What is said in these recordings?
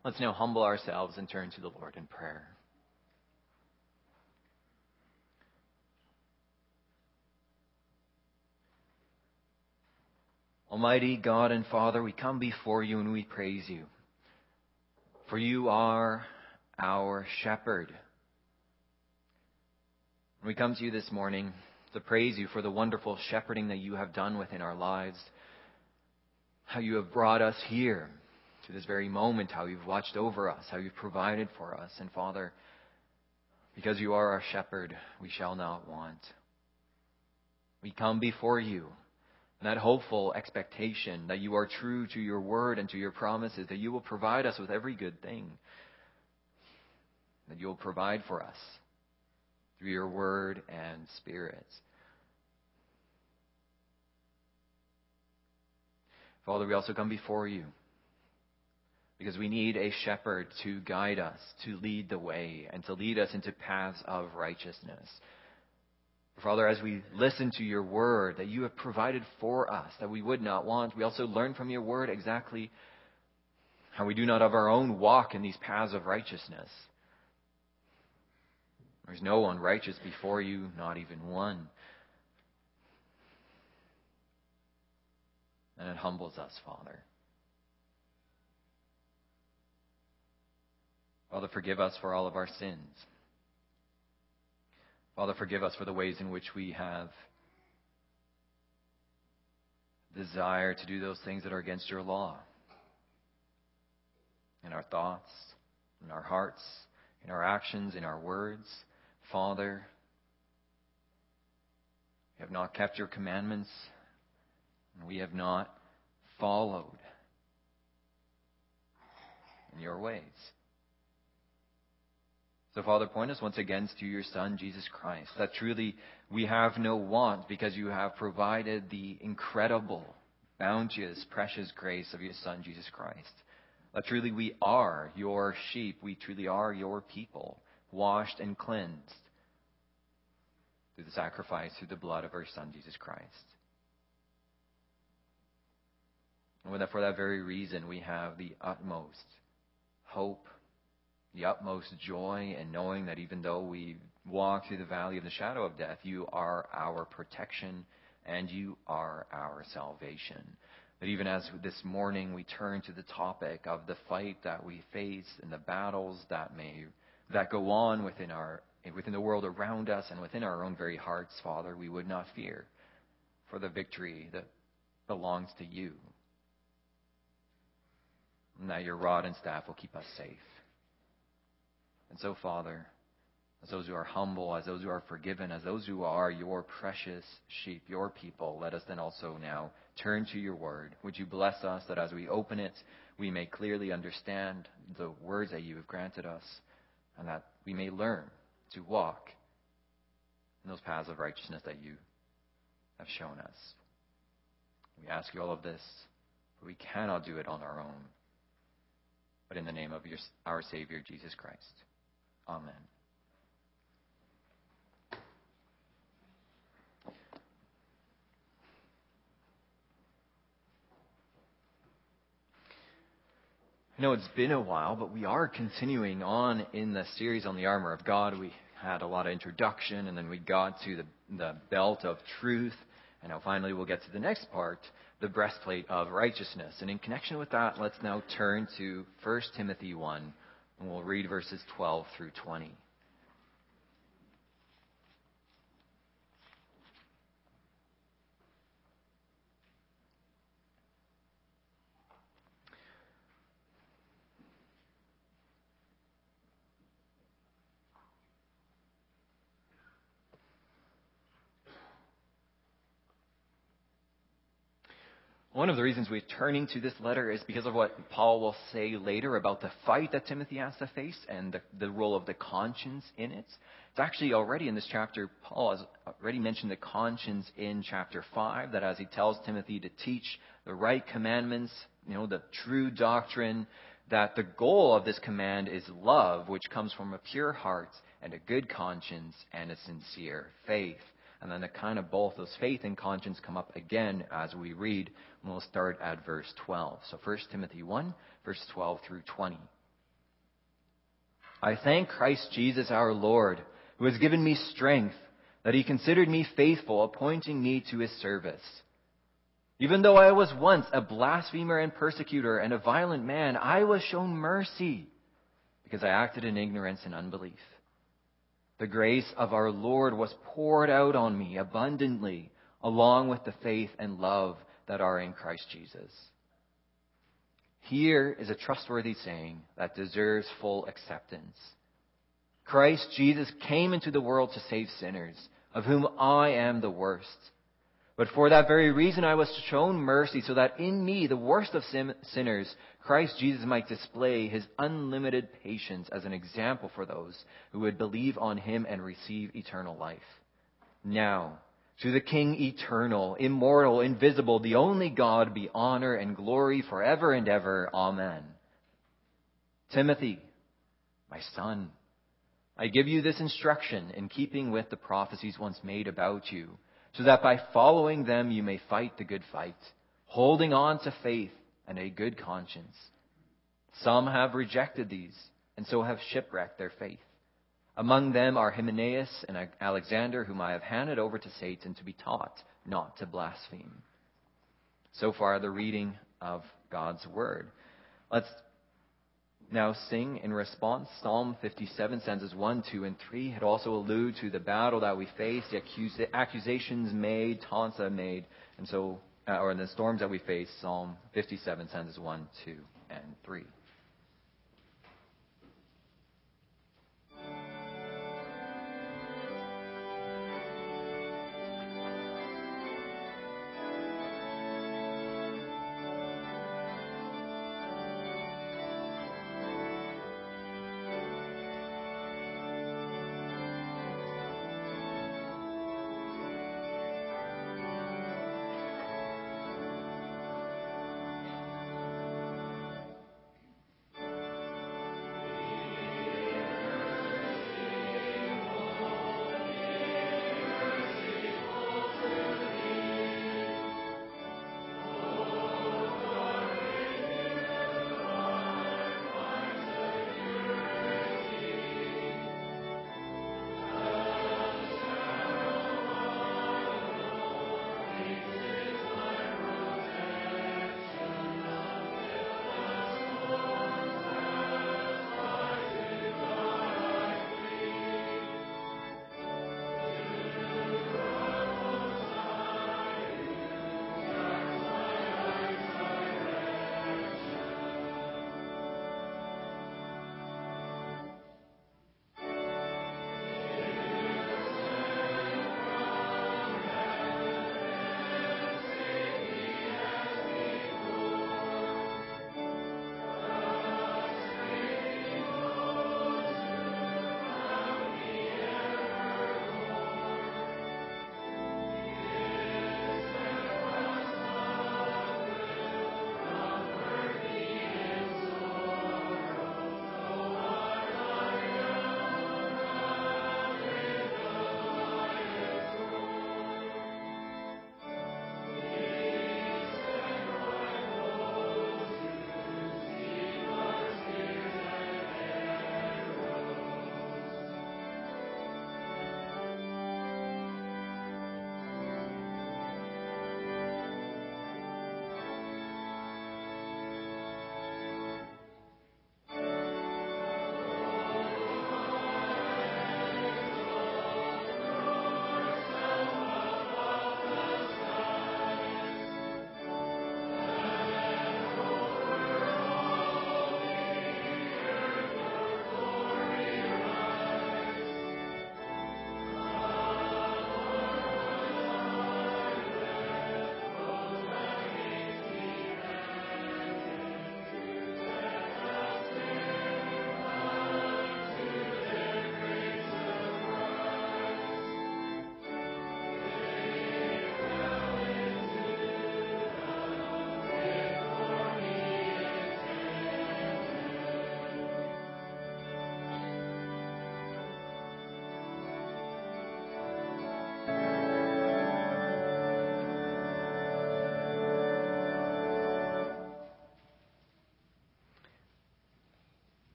Let's now humble ourselves and turn to the Lord in prayer. Almighty God and Father, we come before you and we praise you. For you are our shepherd. We come to you this morning to praise you for the wonderful shepherding that you have done within our lives. How you have brought us here to this very moment, how you've watched over us, how you've provided for us. And Father, because you are our shepherd, we shall not want. We come before you in that hopeful expectation that you are true to your word and to your promises, that you will provide us with every good thing, that you will provide for us through your word and Spirit. Father, we also come before you because we need a shepherd to guide us, to lead the way, and to lead us into paths of righteousness. Father, as we listen to your word that you have provided for us, that we would not want, we also learn from your word exactly how we do not of our own walk in these paths of righteousness. There's no one righteous before you, not even one. And it humbles us, Father. Father, forgive us for all of our sins. Father, forgive us for the ways in which we have desired to do those things that are against your law. In our thoughts, in our hearts, in our actions, in our words. Father, we have not kept your commandments, and we have not followed in your ways. So, Father, point us once again to your Son, Jesus Christ, that truly we have no want because you have provided the incredible, bounteous, precious grace of your Son, Jesus Christ. That truly we are your sheep. We truly are your people, washed and cleansed through the sacrifice, through the blood of our Son, Jesus Christ. And for that very reason, we have the utmost hope, the utmost joy in knowing that even though we walk through the valley of the shadow of death, you are our protection and you are our salvation. That even as this morning we turn to the topic of the fight that we face and the battles that go on within the world around us and within our own very hearts, Father, we would not fear, for the victory that belongs to you. And that your rod and staff will keep us safe. And so, Father, as those who are humble, as those who are forgiven, as those who are your precious sheep, your people, let us then also now turn to your word. Would you bless us that as we open it, we may clearly understand the words that you have granted us, and that we may learn to walk in those paths of righteousness that you have shown us. We ask you all of this, for we cannot do it on our own, but in the name of our Savior, Jesus Christ. Amen. I know it's been a while, but we are continuing on in the series on the armor of God. We had a lot of introduction, and then we got to the belt of truth, and now finally we'll get to the next part, the breastplate of righteousness. And in connection with that, let's now turn to 1 Timothy 1, and we'll read verses 12 through 20. One of the reasons we're turning to this letter is because of what Paul will say later about the fight that Timothy has to face and the role of the conscience in it. It's actually already in this chapter, Paul has already mentioned the conscience in chapter 5, that as he tells Timothy to teach the right commandments, the true doctrine, that the goal of this command is love, which comes from a pure heart and a good conscience and a sincere faith. And then the kind of both those faith and conscience come up again as we read. And we'll start at verse 12. So 1 Timothy 1, verse 12 through 20. I thank Christ Jesus our Lord, who has given me strength, that he considered me faithful, appointing me to his service. Even though I was once a blasphemer and persecutor and a violent man, I was shown mercy because I acted in ignorance and unbelief. The grace of our Lord was poured out on me abundantly, along with the faith and love that are in Christ Jesus. Here is a trustworthy saying that deserves full acceptance. Christ Jesus came into the world to save sinners, of whom I am the worst. But for that very reason I was shown mercy, so that in me, the worst of sinners, Christ Jesus might display his unlimited patience as an example for those who would believe on him and receive eternal life. Now, to the King eternal, immortal, invisible, the only God, be honor and glory forever and ever. Amen. Timothy, my son, I give you this instruction in keeping with the prophecies once made about you, so that by following them you may fight the good fight, holding on to faith and a good conscience. Some have rejected these, and so have shipwrecked their faith. Among them are Hymenaeus and Alexander, whom I have handed over to Satan to be taught not to blaspheme. So far, the reading of God's word. Let's now sing in response. Psalm 57, stanzas 1, 2, and 3. It also alludes to the battle that we face, the accusations made, taunts that made, and so, or the storms that we face. Psalm 57, stanzas 1, 2, and 3.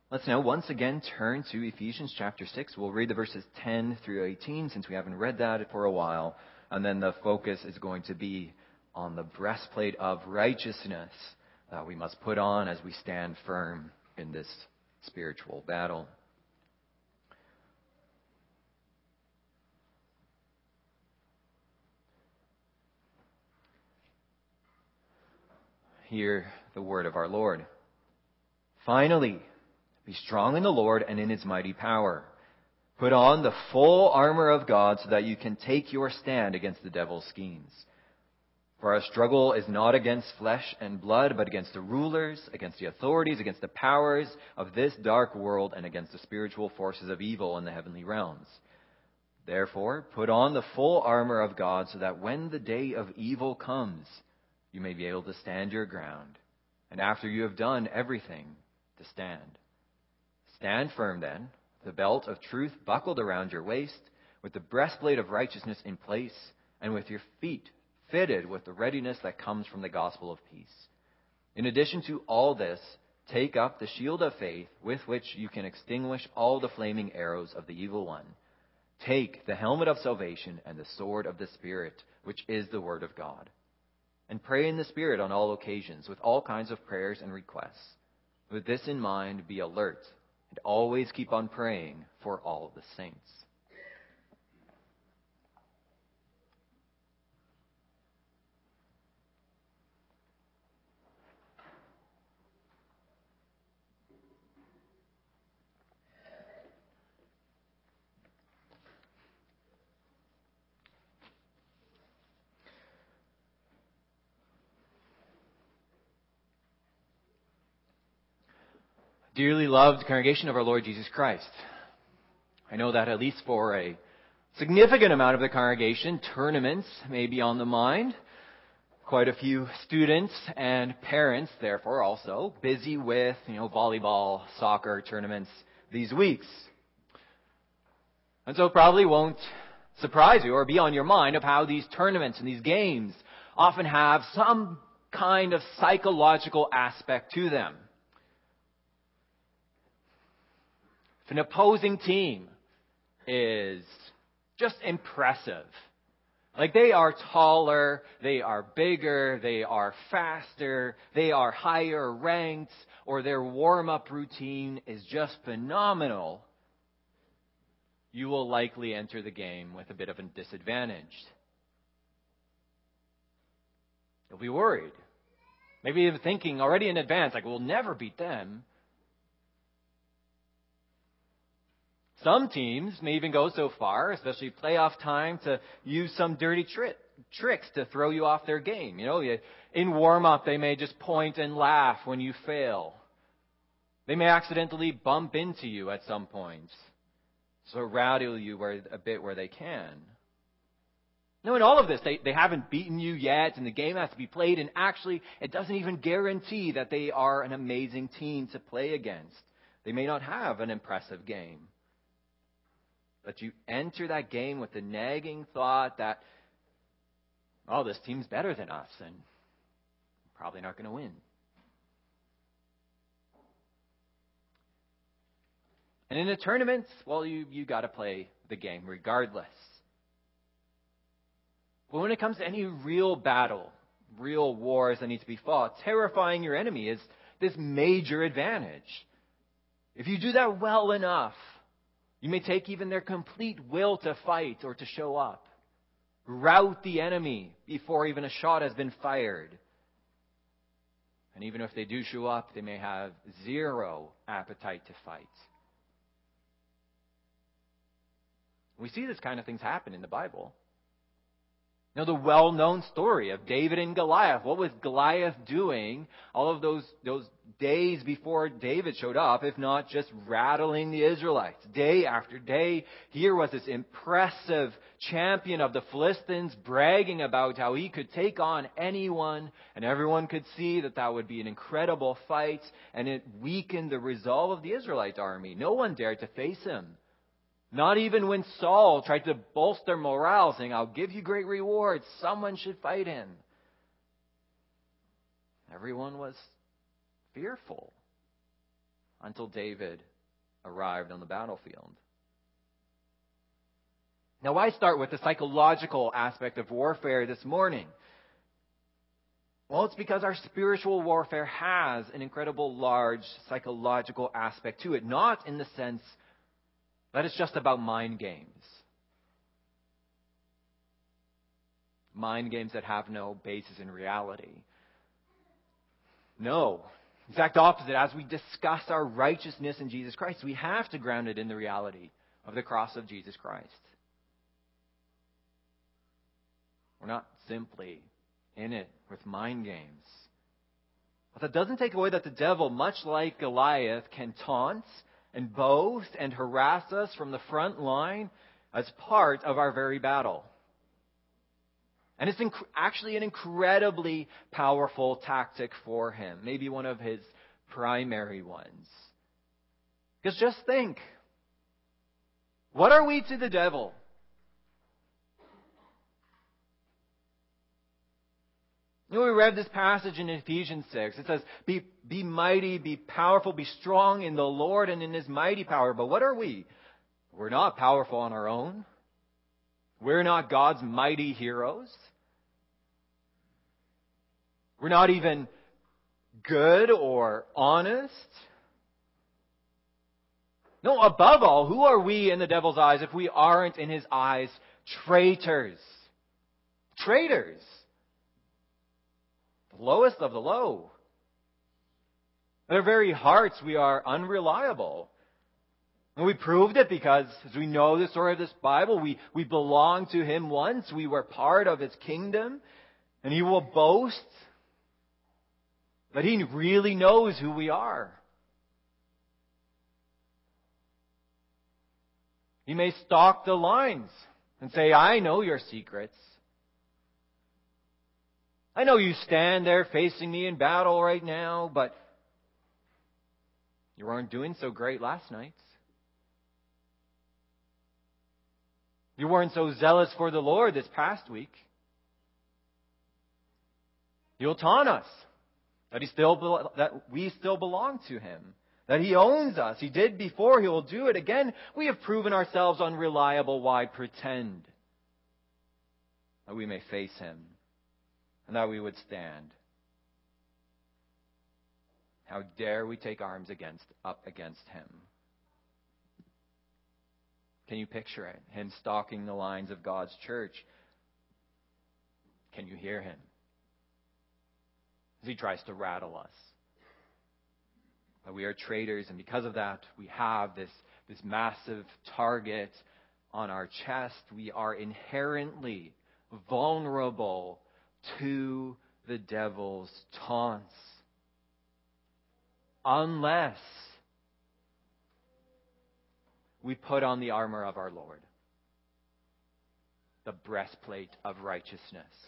Let's now once again turn to Ephesians chapter 6. We'll read the verses 10 through 18 since we haven't read that for a while. And then the focus is going to be on the breastplate of righteousness that we must put on as we stand firm in this spiritual battle. Hear the word of our Lord. Finally, be strong in the Lord and in His mighty power. Put on the full armor of God so that you can take your stand against the devil's schemes. For our struggle is not against flesh and blood, but against the rulers, against the authorities, against the powers of this dark world, and against the spiritual forces of evil in the heavenly realms. Therefore, put on the full armor of God so that when the day of evil comes, you may be able to stand your ground. And after you have done everything, to stand. Stand firm then, the belt of truth buckled around your waist, with the breastplate of righteousness in place, and with your feet fitted with the readiness that comes from the gospel of peace. In addition to all this, take up the shield of faith with which you can extinguish all the flaming arrows of the evil one. Take the helmet of salvation and the sword of the Spirit, which is the word of God. And pray in the Spirit on all occasions, with all kinds of prayers and requests. With this in mind, be alert, and always keep on praying for all the saints. Dearly loved congregation of our Lord Jesus Christ, I know that at least for a significant amount of the congregation, tournaments may be on the mind. Quite a few students and parents, therefore, also busy with, volleyball, soccer tournaments these weeks. And so it probably won't surprise you or be on your mind of how these tournaments and these games often have some kind of psychological aspect to them. If an opposing team is just impressive, like they are taller, they are bigger, they are faster, they are higher ranked, or their warm-up routine is just phenomenal, you will likely enter the game with a bit of a disadvantage. You'll be worried. Maybe even thinking already in advance, like, we'll never beat them. Some teams may even go so far, especially playoff time, to use some dirty tricks to throw you off their game. In warm-up, they may just point and laugh when you fail. They may accidentally bump into you at some point, so rattle you a bit where they can. In all of this, they haven't beaten you yet, and the game has to be played, and actually, it doesn't even guarantee that they are an amazing team to play against. They may not have an impressive game. But you enter that game with the nagging thought that, this team's better than us, and I'm probably not going to win. And in a tournament, you got to play the game regardless. But when it comes to any real battle, real wars that need to be fought, terrifying your enemy is this major advantage. If you do that well enough, you may take even their complete will to fight or to show up. Rout the enemy before even a shot has been fired. And even if they do show up, they may have zero appetite to fight. We see this kind of things happen in the Bible. The well-known story of David and Goliath. What was Goliath doing all of those days before David showed up, if not just rattling the Israelites? Day after day, here was this impressive champion of the Philistines bragging about how he could take on anyone, and everyone could see that would be an incredible fight, and it weakened the resolve of the Israelite army. No one dared to face him. Not even when Saul tried to bolster morale, saying, I'll give you great rewards, someone should fight him. Everyone was fearful. until David arrived on the battlefield. Now, why start with the psychological aspect of warfare this morning? Well, it's because our spiritual warfare has an incredible large psychological aspect to it, not in the sense that it's just about mind games. Mind games that have no basis in reality. No. Exact opposite. As we discuss our righteousness in Jesus Christ, we have to ground it in the reality of the cross of Jesus Christ. We're not simply in it with mind games. But that doesn't take away that the devil, much like Goliath, can taunt and boast and harass us from the front line as part of our very battle. And it's actually an incredibly powerful tactic for him. Maybe one of his primary ones. Because just think, what are we to the devil? You know, we read this passage in Ephesians 6. It says, be mighty, be powerful, be strong in the Lord and in His mighty power. But what are we? We're not powerful on our own. We're not God's mighty heroes. We're not even good or honest. No, above all, who are we in the devil's eyes if we aren't in his eyes traitors? Traitors. The lowest of the low. At our very hearts, we are unreliable. And we proved it because, as we know the story of this Bible, we belong to Him once. We were part of His kingdom. And He will boast that He really knows who we are. He may stalk the lines and say, I know your secrets. I know you stand there facing me in battle right now, but you weren't doing so great last night. You weren't so zealous for the Lord this past week. He'll taunt us that we still belong to Him, that He owns us. He did before, He will do it again. We have proven ourselves unreliable. Why pretend that we may face Him and that we would stand? How dare we take arms up against Him? Can you picture it? Him stalking the lines of God's church. Can you hear him? As he tries to rattle us. But we are traitors, and because of that, we have this massive target on our chest. We are inherently vulnerable to the devil's taunts. Unless we put on the armor of our Lord, the breastplate of righteousness.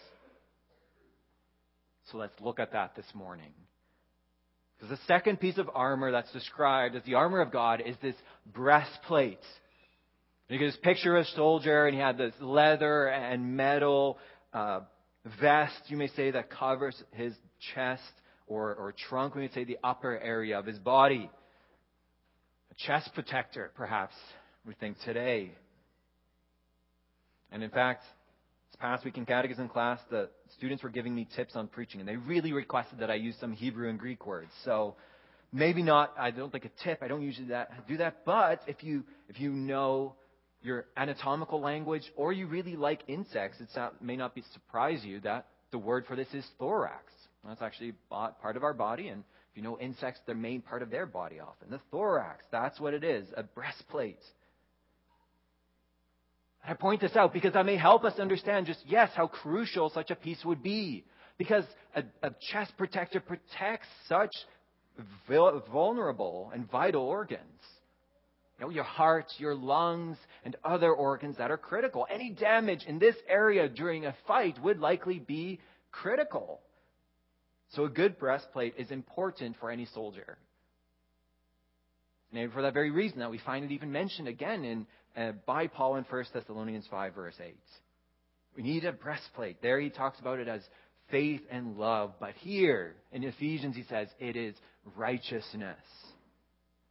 So let's look at that this morning. Because the second piece of armor that's described as the armor of God is this breastplate. You can just picture a soldier, and he had this leather and metal vest, you may say, that covers his chest or trunk, we may say the upper area of his body. A chest protector, perhaps, we think today. And in fact, this past week in catechism class, the students were giving me tips on preaching, and they really requested that I use some Hebrew and Greek words. So maybe not, I don't think a tip, I don't usually do that, but if you know your anatomical language or you really like insects, it may not surprise you that the word for this is thorax. That's actually part of our body, and if you know insects, the main part of their body often. The thorax, that's what it is, a breastplate. I point this out because that may help us understand how crucial such a piece would be. Because a chest protector protects such vulnerable and vital organs. You know, your heart, your lungs, and other organs that are critical. Any damage in this area during a fight would likely be critical. So a good breastplate is important for any soldier. Maybe for that very reason that we find it even mentioned again by Paul in 1 Thessalonians 5, verse 8. We need a breastplate. There he talks about it as faith and love. But here in Ephesians he says it is righteousness.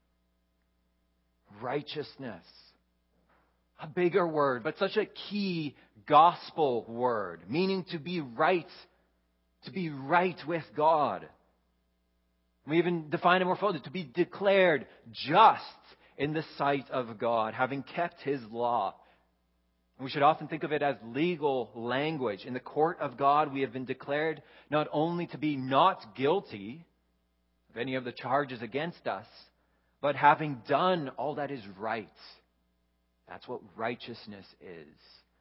righteousness. A bigger word, but such a key gospel word, meaning to be right with God. We even define it more fully, to be declared just in the sight of God, having kept His law. We should often think of it as legal language. In the court of God, we have been declared not only to be not guilty of any of the charges against us, but having done all that is right. That's what righteousness is.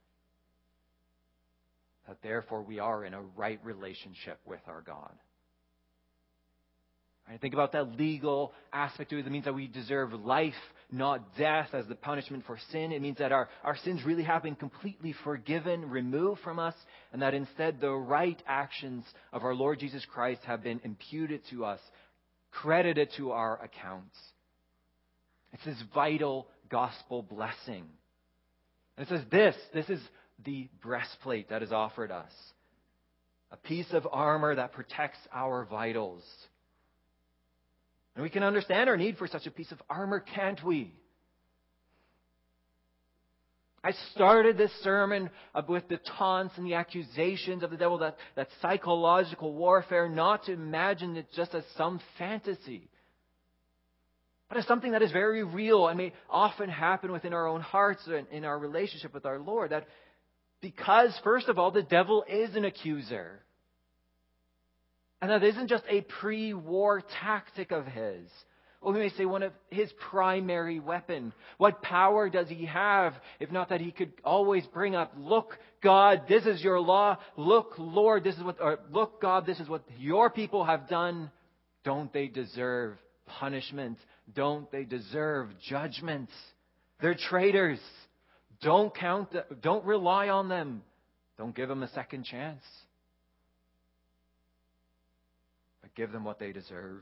That therefore we are in a right relationship with our God. Right? Think about that legal aspect to it. It means that we deserve life, not death, as the punishment for sin. It means that our sins really have been completely forgiven, removed from us, and that instead the right actions of our Lord Jesus Christ have been imputed to us, credited to our accounts. It's this vital gospel blessing. And it says this is the breastplate that is offered us. A piece of armor that protects our vitals. And we can understand our need for such a piece of armor, can't we? I started this sermon with the taunts and the accusations of the devil, that psychological warfare, not to imagine it just as some fantasy, but as something that is very real and may often happen within our own hearts and in our relationship with our Lord. That because, first of all, the devil is an accuser. And that isn't just a pre-war tactic of his. Or we may say one of his primary weapon. What power does he have, if not that he could always bring up, look, God, this is your law. Look, Lord, look, God, this is what your people have done. Don't they deserve punishment? Don't they deserve judgment? They're traitors. Don't rely on them. Don't give them a second chance. But give them what they deserve.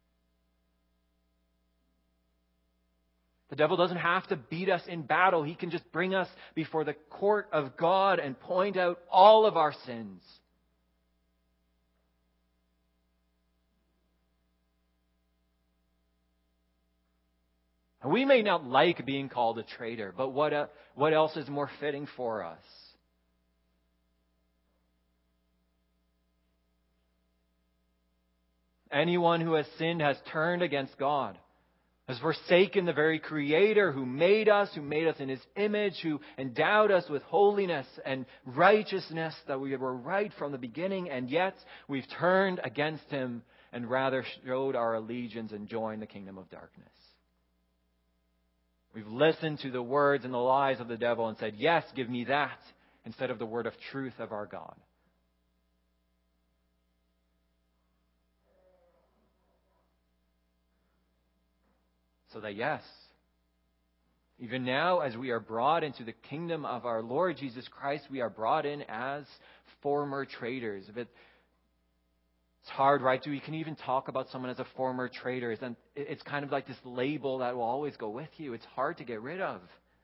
The devil doesn't have to beat us in battle. He can just bring us before the court of God and point out all of our sins. And we may not like being called a traitor, but what else is more fitting for us? Anyone who has sinned has turned against God, has forsaken the very Creator who made us in His image, who endowed us with holiness and righteousness, that we were right from the beginning, and yet we've turned against Him and rather showed our allegiance and joined the kingdom of darkness. We've listened to the words and the lies of the devil and said, yes, give me that, instead of the word of truth of our God. So that, yes, even now as we are brought into the kingdom of our Lord Jesus Christ, we are brought in as former traitors. It's hard, right? We can even talk about someone as a former traitor. And it's kind of like this label that will always go with you. It's hard to get rid of.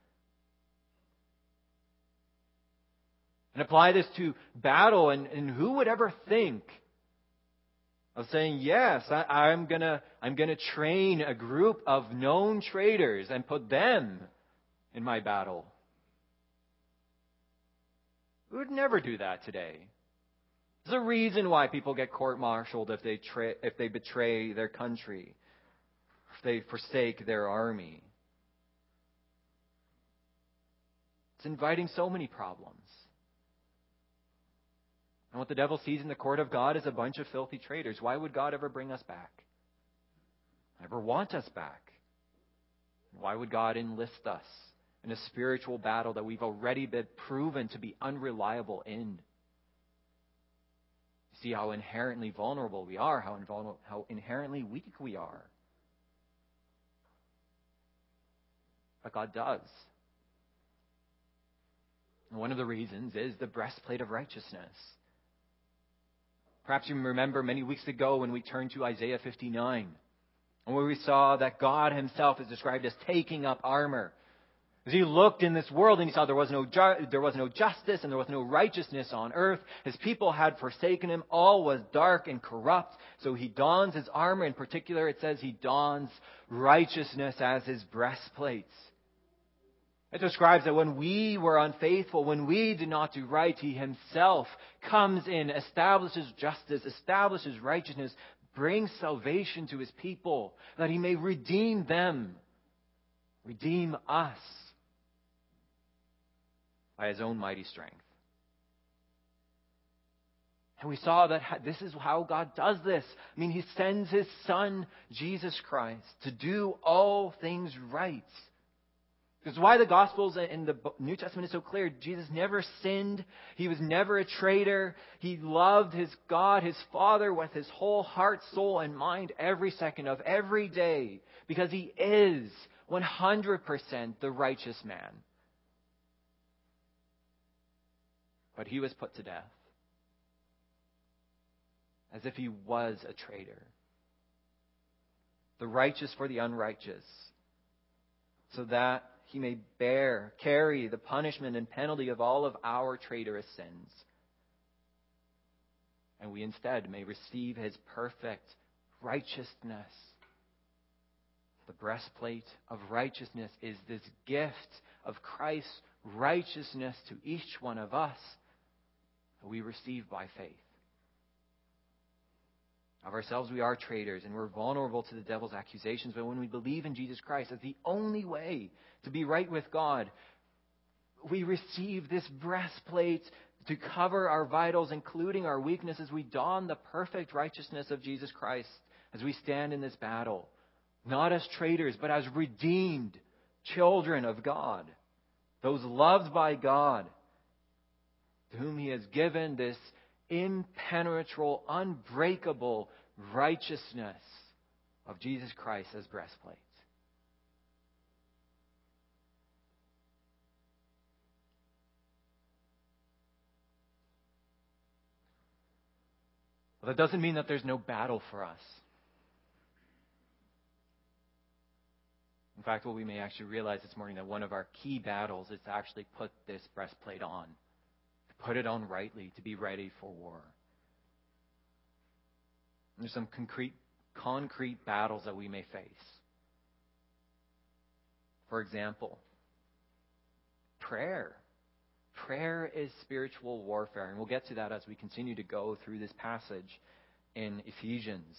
And apply this to battle, and who would ever think of saying, yes, I'm gonna train a group of known traitors and put them in my battle. We would never do that today. There's a reason why people get court-martialed if they betray their country, if they forsake their army. It's inviting so many problems. And what the devil sees in the court of God is a bunch of filthy traitors. Why would God ever bring us back? Ever want us back? Why would God enlist us in a spiritual battle that we've already been proven to be unreliable in? You see how inherently vulnerable we are, how inherently weak we are. But God does. And one of the reasons is the breastplate of righteousness. Perhaps you remember many weeks ago when we turned to Isaiah 59, and where we saw that God Himself is described as taking up armor. As he looked in this world and he saw there was no justice and there was no righteousness on earth. His people had forsaken him. All was dark and corrupt. So he dons his armor. In particular, it says he dons righteousness as his breastplate. It describes that when we were unfaithful, when we did not do right, he himself comes in, establishes justice, establishes righteousness, brings salvation to his people, that he may redeem them, redeem us by his own mighty strength. And we saw that this is how God does this. I mean, he sends his Son, Jesus Christ, to do all things right. This is why the Gospels and the New Testament is so clear. Jesus never sinned. He was never a traitor. He loved his God, his Father, with his whole heart, soul, and mind every second of every day, because he is 100% the righteous man. But he was put to death as if he was a traitor. The righteous for the unrighteous, so that he may carry the punishment and penalty of all of our traitorous sins. And we instead may receive his perfect righteousness. The breastplate of righteousness is this gift of Christ's righteousness to each one of us that we receive by faith. Of ourselves we are traitors and we're vulnerable to the devil's accusations, but when we believe in Jesus Christ as the only way to be right with God, we receive this breastplate to cover our vitals, including our weaknesses. We don the perfect righteousness of Jesus Christ as we stand in this battle, not as traitors, but as redeemed children of God, those loved by God, to whom he has given this impenetrable, unbreakable righteousness of Jesus Christ as breastplate. Well, that doesn't mean that there's no battle for us. In fact, what we may actually realize this morning, that one of our key battles is to actually put this breastplate on. Put it on rightly, to be ready for war. And there's some concrete battles that we may face. For example, prayer. Prayer is spiritual warfare, and we'll get to that as we continue to go through this passage in Ephesians.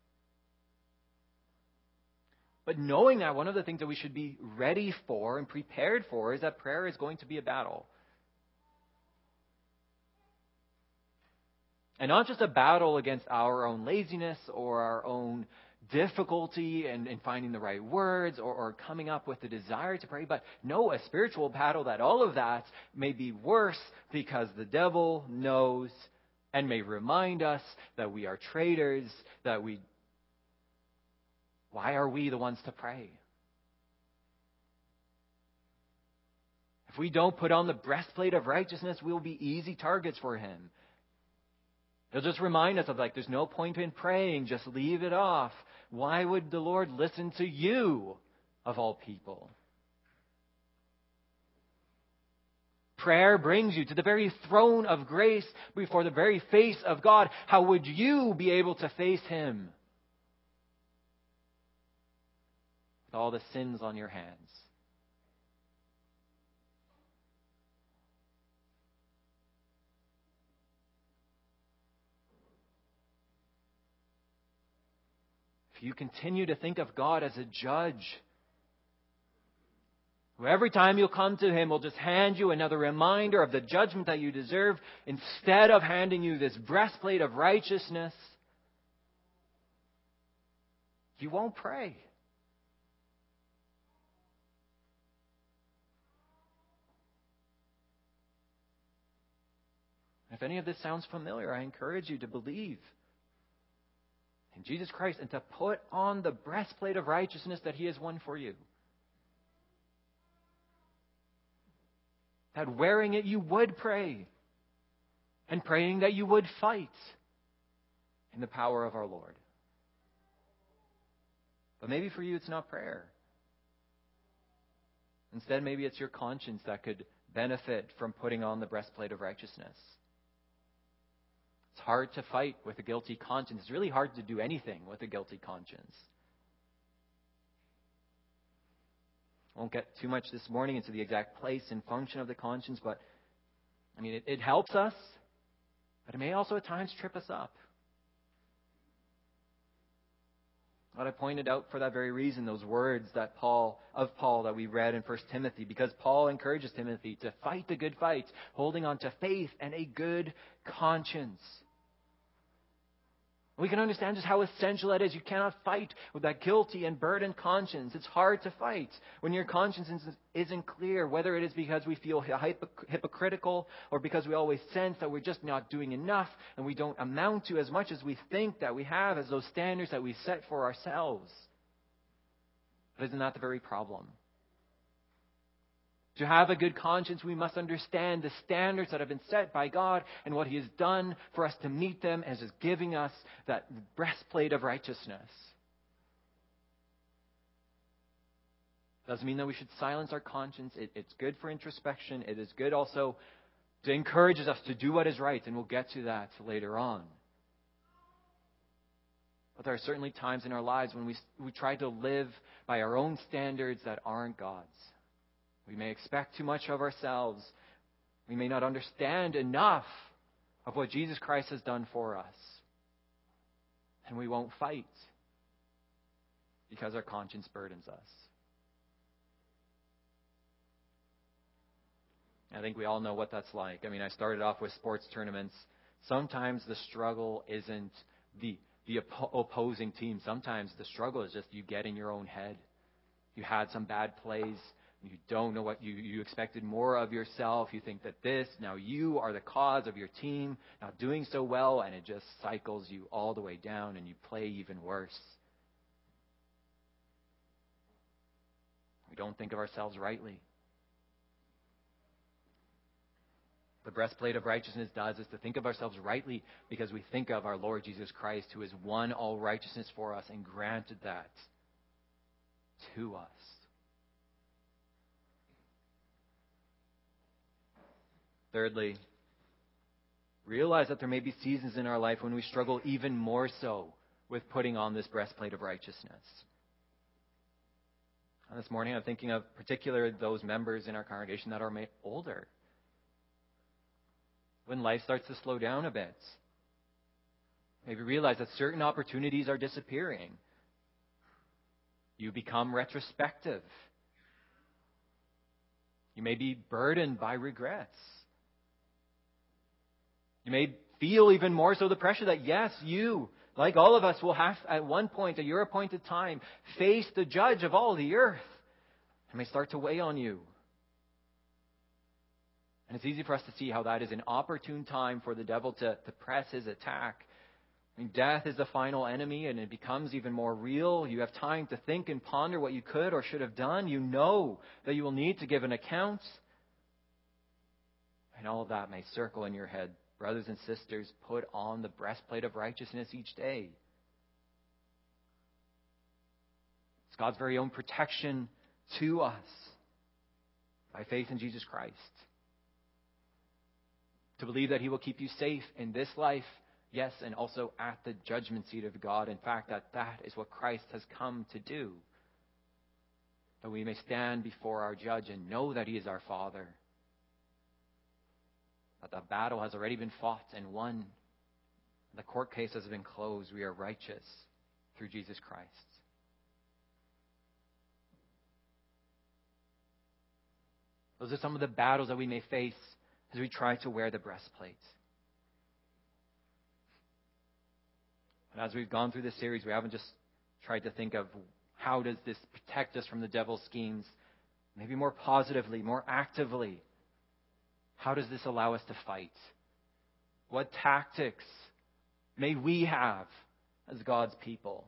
But knowing that, one of the things that we should be ready for and prepared for is that prayer is going to be a battle. And not just a battle against our own laziness or our own difficulty in finding the right words or coming up with the desire to pray, but no, a spiritual battle that all of that may be worse because the devil knows and may remind us that we are traitors, why are we the ones to pray? If we don't put on the breastplate of righteousness, we'll be easy targets for him. He'll just remind us of there's no point in praying, just leave it off. Why would the Lord listen to you, of all people? Prayer brings you to the very throne of grace before the very face of God. How would you be able to face him with all the sins on your hands? If you continue to think of God as a judge, who every time you'll come to him will just hand you another reminder of the judgment that you deserve, instead of handing you this breastplate of righteousness, you won't pray. If any of this sounds familiar, I encourage you to believe in Jesus Christ and to put on the breastplate of righteousness that he has won for you. That wearing it you would pray, and praying that you would fight in the power of our Lord. But maybe for you it's not prayer. Instead, maybe it's your conscience that could benefit from putting on the breastplate of righteousness. It's hard to fight with a guilty conscience. It's really hard to do anything with a guilty conscience. I won't get too much this morning into the exact place and function of the conscience, but it helps us, but it may also at times trip us up. But I pointed out for that very reason those words that Paul that we read in 1 Timothy, because Paul encourages Timothy to fight the good fight, holding on to faith and a good conscience. We can understand just how essential that is. You cannot fight with that guilty and burdened conscience. It's hard to fight when your conscience isn't clear, whether it is because we feel hypocritical or because we always sense that we're just not doing enough and we don't amount to as much as we think that we have as those standards that we set for ourselves. But isn't that the very problem? To have a good conscience, we must understand the standards that have been set by God and what He has done for us to meet them, as is giving us that breastplate of righteousness. Doesn't mean that we should silence our conscience. It's good for introspection. It is good also to encourage us to do what is right, and we'll get to that later on. But there are certainly times in our lives when we try to live by our own standards that aren't God's. We may expect too much of ourselves. We may not understand enough of what Jesus Christ has done for us. And we won't fight because our conscience burdens us. I think we all know what that's like. I started off with sports tournaments. Sometimes the struggle isn't the opposing team. Sometimes the struggle is just you get in your own head. You had some bad plays. You don't know what you expected more of yourself. You think that now you are the cause of your team not doing so well, and it just cycles you all the way down and you play even worse. We don't think of ourselves rightly. The breastplate of righteousness does is to think of ourselves rightly because we think of our Lord Jesus Christ, who has won all righteousness for us and granted that to us. Thirdly, realize that there may be seasons in our life when we struggle even more so with putting on this breastplate of righteousness. And this morning I'm thinking of particularly those members in our congregation that are older. When life starts to slow down a bit, maybe realize that certain opportunities are disappearing. You become retrospective. You may be burdened by regrets. You may feel even more so the pressure that, yes, you, like all of us, will have at one point, at your appointed time, face the judge of all the earth. It may start to weigh on you. And it's easy for us to see how that is an opportune time for the devil to press his attack. Death is the final enemy, and it becomes even more real. You have time to think and ponder what you could or should have done. You know that you will need to give an account. And all of that may circle in your head. Brothers and sisters, put on the breastplate of righteousness each day. It's God's very own protection to us by faith in Jesus Christ. To believe that He will keep you safe in this life, yes, and also at the judgment seat of God. In fact, that is what Christ has come to do. That we may stand before our judge and know that He is our Father. That the battle has already been fought and won. The court case has been closed. We are righteous through Jesus Christ. Those are some of the battles that we may face as we try to wear the breastplate. And as we've gone through this series, we haven't just tried to think of how does this protect us from the devil's schemes, maybe more positively, more actively. How does this allow us to fight? What tactics may we have as God's people?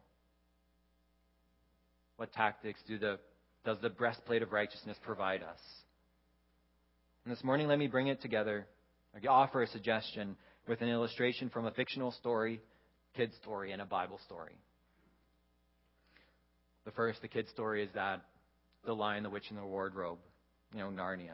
What tactics does the breastplate of righteousness provide us? And this morning, let me bring it together. I offer a suggestion with an illustration from a fictional story, kid's story, and a Bible story. The kid's story, is that The Lion, the Witch, and the Wardrobe. Narnia.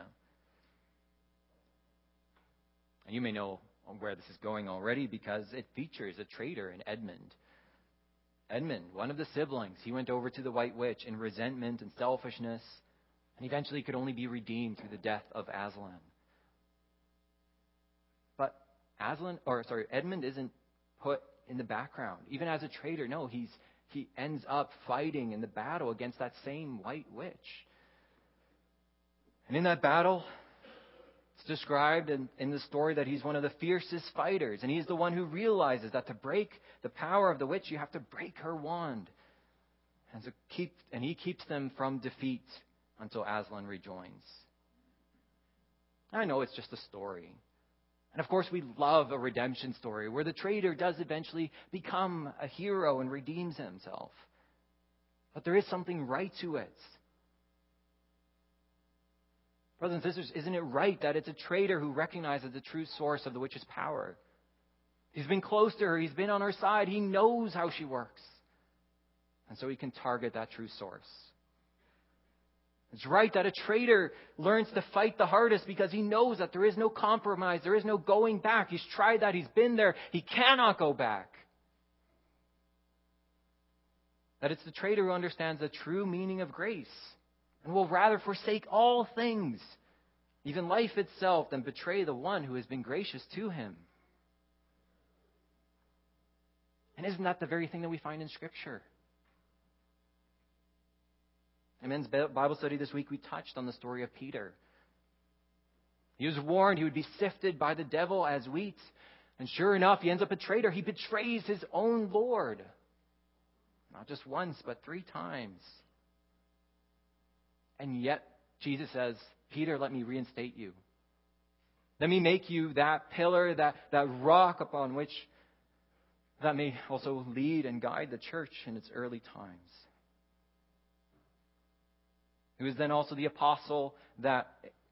And you may know where this is going already because it features a traitor in Edmund. Edmund, one of the siblings, he went over to the White Witch in resentment and selfishness, and eventually could only be redeemed through the death of Aslan. But Edmund isn't put in the background. Even as a traitor, no, he ends up fighting in the battle against that same White Witch. And in that battle, it's described in the story that he's one of the fiercest fighters. And he's the one who realizes that to break the power of the witch, you have to break her wand. And he keeps them from defeat until Aslan rejoins. I know it's just a story. And of course, we love a redemption story where the traitor does eventually become a hero and redeems himself. But there is something right to it. Brothers and sisters, isn't it right that it's a traitor who recognizes the true source of the witch's power? He's been close to her. He's been on her side. He knows how she works. And so he can target that true source. It's right that a traitor learns to fight the hardest because he knows that there is no compromise. There is no going back. He's tried that. He's been there. He cannot go back. That it's the traitor who understands the true meaning of grace and will rather forsake all things, even life itself, than betray the one who has been gracious to him. And isn't that the very thing that we find in Scripture? In men's Bible study this week, we touched on the story of Peter. He was warned he would be sifted by the devil as wheat. And sure enough, he ends up a traitor. He betrays his own Lord. Not just once, but 3 times. And yet, Jesus says, Peter, let me reinstate you. Let me make you that pillar, that rock upon which that may also lead and guide the church in its early times. He was then also the apostle that,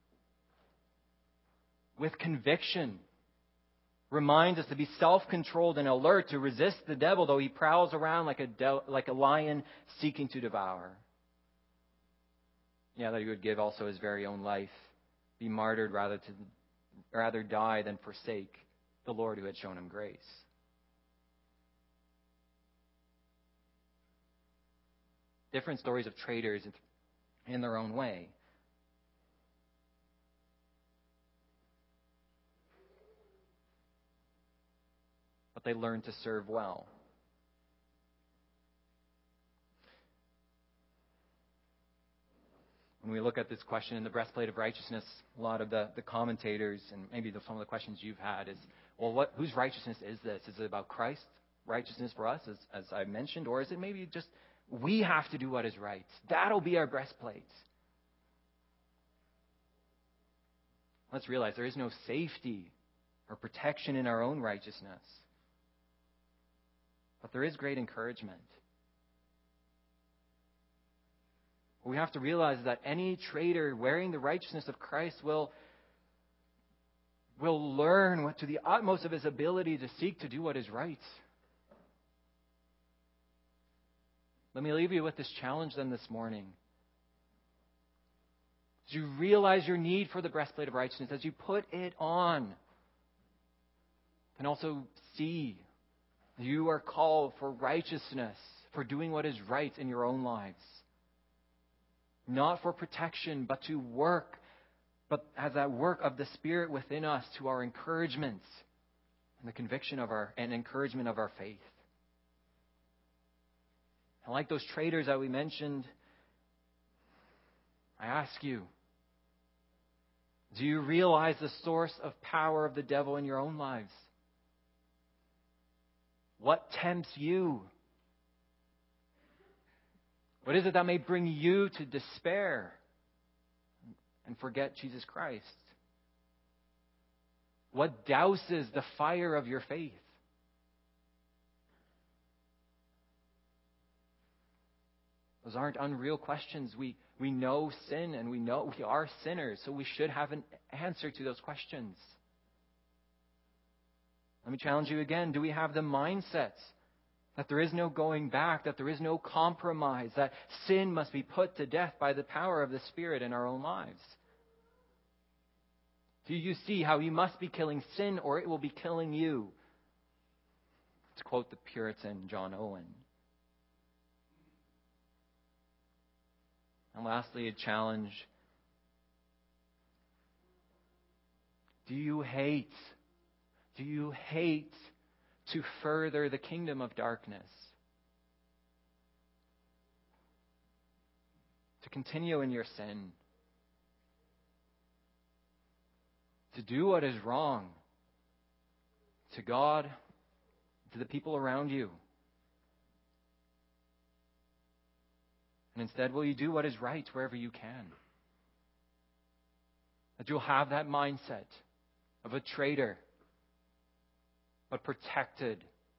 with conviction, reminds us to be self-controlled and alert to resist the devil, though he prowls around like a lion seeking to devour. Yeah, that he would give also his very own life, be martyred rather die than forsake the Lord who had shown him grace. Different stories of traitors in their own way. But they learn to serve well. When we look at this question in the breastplate of righteousness, a lot of the commentators, and maybe some of the questions you've had is, well, whose righteousness is this? Is it about Christ's righteousness for us, as I mentioned, or is it maybe just we have to do what is right? That'll be our breastplate. Let's realize there is no safety or protection in our own righteousness. But there is great encouragement. What we have to realize is that any traitor wearing the righteousness of Christ will learn to the utmost of his ability to seek to do what is right. Let me leave you with this challenge then this morning. As you realize your need for the breastplate of righteousness, as you put it on, and also see you are called for righteousness, for doing what is right in your own lives. Not for protection, but to work, but as that work of the Spirit within us to our encouragement and the conviction of and encouragement of our faith. And like those traitors that we mentioned, I ask you, do you realize the source of power of the devil in your own lives? What tempts you? What is it that may bring you to despair and forget Jesus Christ? What douses the fire of your faith? Those aren't unreal questions. We know sin and we know we are sinners, so we should have an answer to those questions. Let me challenge you again. Do we have the mindset that there is no going back, that there is no compromise, that sin must be put to death by the power of the Spirit in our own lives? Do you see how you must be killing sin or it will be killing you? To quote the Puritan John Owen. And lastly, a challenge. Do you hate to further the kingdom of darkness? To continue in your sin? To do what is wrong to God, to the people around you? And instead, will you do what is right wherever you can? That you'll have that mindset of a traitor, but protected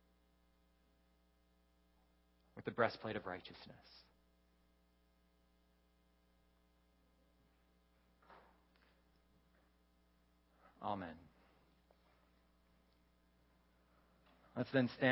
with the breastplate of righteousness. Amen. Let's then stand.